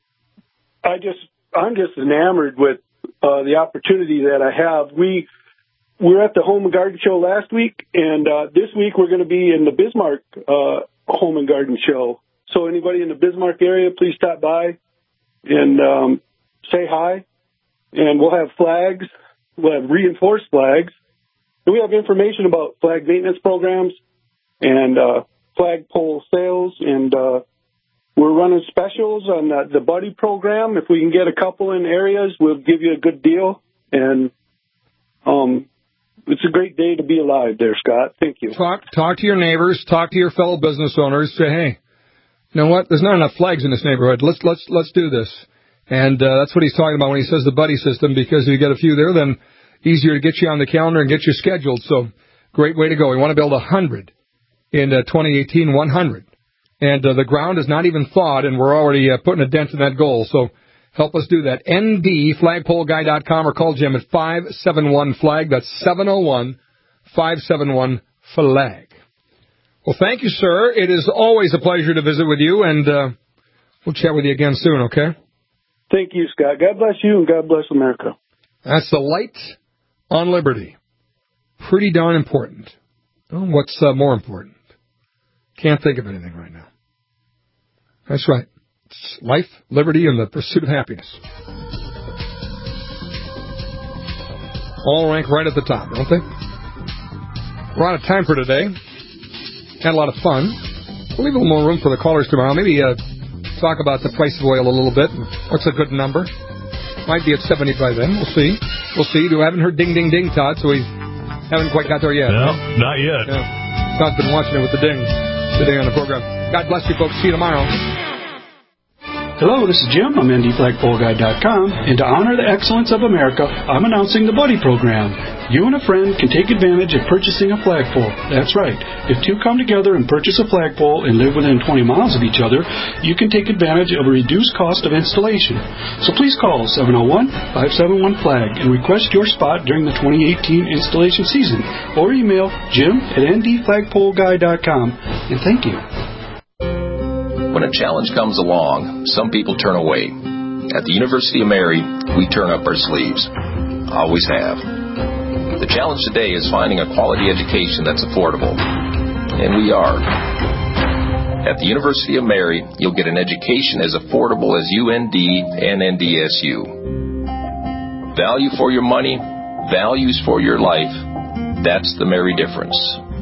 I just, I'm just enamored with uh, the opportunity that I have. We we were at the Home and Garden Show last week, and uh, this week we're going to be in the Bismarck uh, Home and Garden Show. So anybody in the Bismarck area, please stop by and um, say hi. And we'll have flags. We'll have reinforced flags. And we have information about flag maintenance programs and uh, flagpole sales, and uh, we're running specials on the, the buddy program. If we can get a couple in areas, we'll give you a good deal. And um, it's a great day to be alive there, Scott. Thank you. Talk, talk to your neighbors. Talk to your fellow business owners. Say, hey, you know what? There's not enough flags in this neighborhood. Let's let's let's do this. And uh, that's what he's talking about when he says the buddy system, because if you get a few there, then easier to get you on the calendar and get you scheduled. So great way to go. We want to build one hundred. In uh, twenty eighteen, one hundred. And uh, the ground is not even thawed, and we're already uh, putting a dent in that goal. So help us do that. N D flagpole guy dot com, or call Jim at five seven one flag. That's seven oh one, five seven one, flag. Well, thank you, sir. It is always a pleasure to visit with you, and uh, we'll chat with you again soon, okay? Thank you, Scott. God bless you, and God bless America. That's the light on liberty. Pretty darn important. Oh, what's uh, more important? Can't think of anything right now. That's right. It's life, liberty, and the pursuit of happiness. All rank right at the top, don't they? We're out of time for today. Had a lot of fun. We'll leave a little more room for the callers tomorrow. Maybe uh, talk about the price of oil a little bit. What's a good number? Might be at seventy by then. We'll see. We'll see. We haven't heard ding, ding, ding, Todd, so we haven't quite got there yet. No, right? not yet. Yeah. Todd's been watching it with the ding today on the program. God bless you, folks. See you tomorrow. Hello, this is Jim. I'm N D flagpole guy dot com, and to honor the excellence of America, I'm announcing the Buddy Program. You and a friend can take advantage of purchasing a flagpole. That's right. If two come together and purchase a flagpole and live within twenty miles of each other, you can take advantage of a reduced cost of installation. So please call seven oh one, five seven one, flag and request your spot during the twenty eighteen installation season, or email jim at N D flagpole guy dot com, and thank you. When a challenge comes along, some people turn away. At the University of Mary, we turn up our sleeves. Always have. The challenge today is finding a quality education that's affordable. And we are. At the University of Mary, you'll get an education as affordable as U N D and N D S U. Value for your money, values for your life. That's the Mary difference.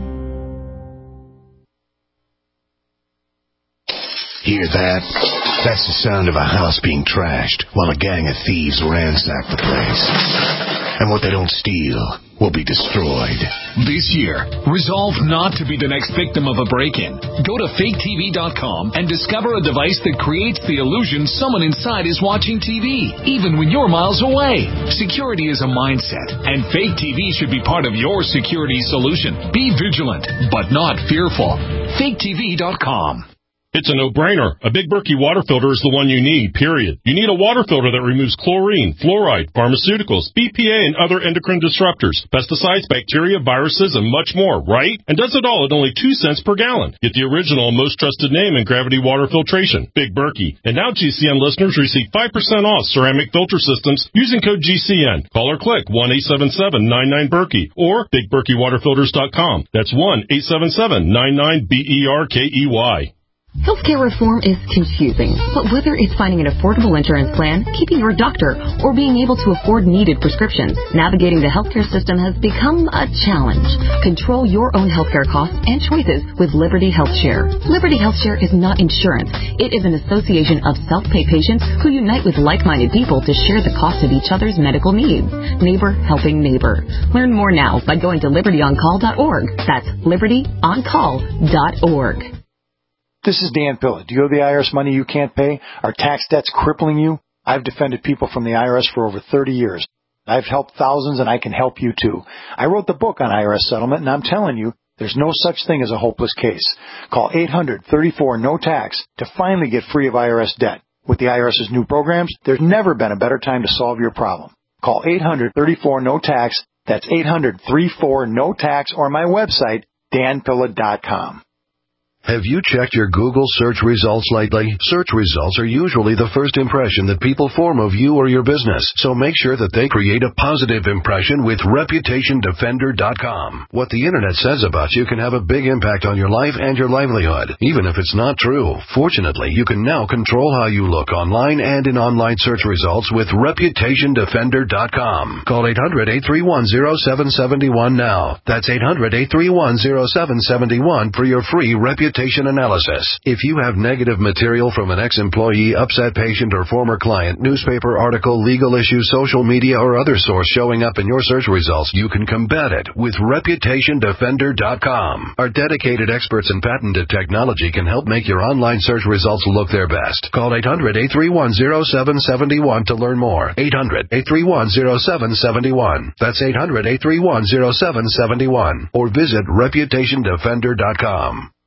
Hear that? That's the sound of a house being trashed while a gang of thieves ransack the place. And what they don't steal will be destroyed. This year, resolve not to be the next victim of a break-in. Go to fake T V dot com and discover a device that creates the illusion someone inside is watching T V, even when you're miles away. Security is a mindset, and Fake T V should be part of your security solution. Be vigilant, but not fearful. fake T V dot com. It's a no-brainer. A Big Berkey water filter is the one you need, period. You need a water filter that removes chlorine, fluoride, pharmaceuticals, B P A, and other endocrine disruptors, pesticides, bacteria, viruses, and much more, right? And does it all at only two cents per gallon. Get the original and most trusted name in gravity water filtration, Big Berkey. And now G C N listeners receive five percent off ceramic filter systems using code G C N. Call or click one eight seven seven nine nine Berkey or big berkey water filters dot com. That's one eight seven seven nine nine B E R K E Y. Healthcare reform is confusing, but whether it's finding an affordable insurance plan, keeping your doctor, or being able to afford needed prescriptions, navigating the healthcare system has become a challenge. Control your own healthcare costs and choices with Liberty HealthShare. Liberty HealthShare is not insurance. It is an association of self-pay patients who unite with like-minded people to share the cost of each other's medical needs. Neighbor helping neighbor. Learn more now by going to liberty on call dot org. That's liberty on call dot org. This is Dan Pilla. Do you owe the I R S money you can't pay? Are tax debts crippling you? I've defended people from the I R S for over thirty years. I've helped thousands, and I can help you too. I wrote the book on I R S settlement, and I'm telling you, there's no such thing as a hopeless case. Call eight hundred thirty-four no tax to finally get free of I R S debt. With the IRS's new programs, there's never been a better time to solve your problem. Call eight hundred thirty-four no tax. That's eight hundred thirty-four no tax, or my website, dan pilla dot com. Have you checked your Google search results lately? Search results are usually the first impression that people form of you or your business, so make sure that they create a positive impression with reputation defender dot com. What the internet says about you can have a big impact on your life and your livelihood, even if it's not true. Fortunately, you can now control how you look online and in online search results with reputation defender dot com. Call eight hundred eight three one oh seven seven one now. That's eight hundred eight three one oh seven seven one for your free reputation analysis. If you have negative material from an ex-employee, upset patient, or former client, newspaper article, legal issue, social media, or other source showing up in your search results, you can combat it with reputation defender dot com. Our dedicated experts in patented technology can help make your online search results look their best. Call eight hundred eight three one oh seven seven one to learn more. eight hundred eight three one oh seven seven one. That's eight hundred eight three one oh seven seven one. Or visit reputation defender dot com.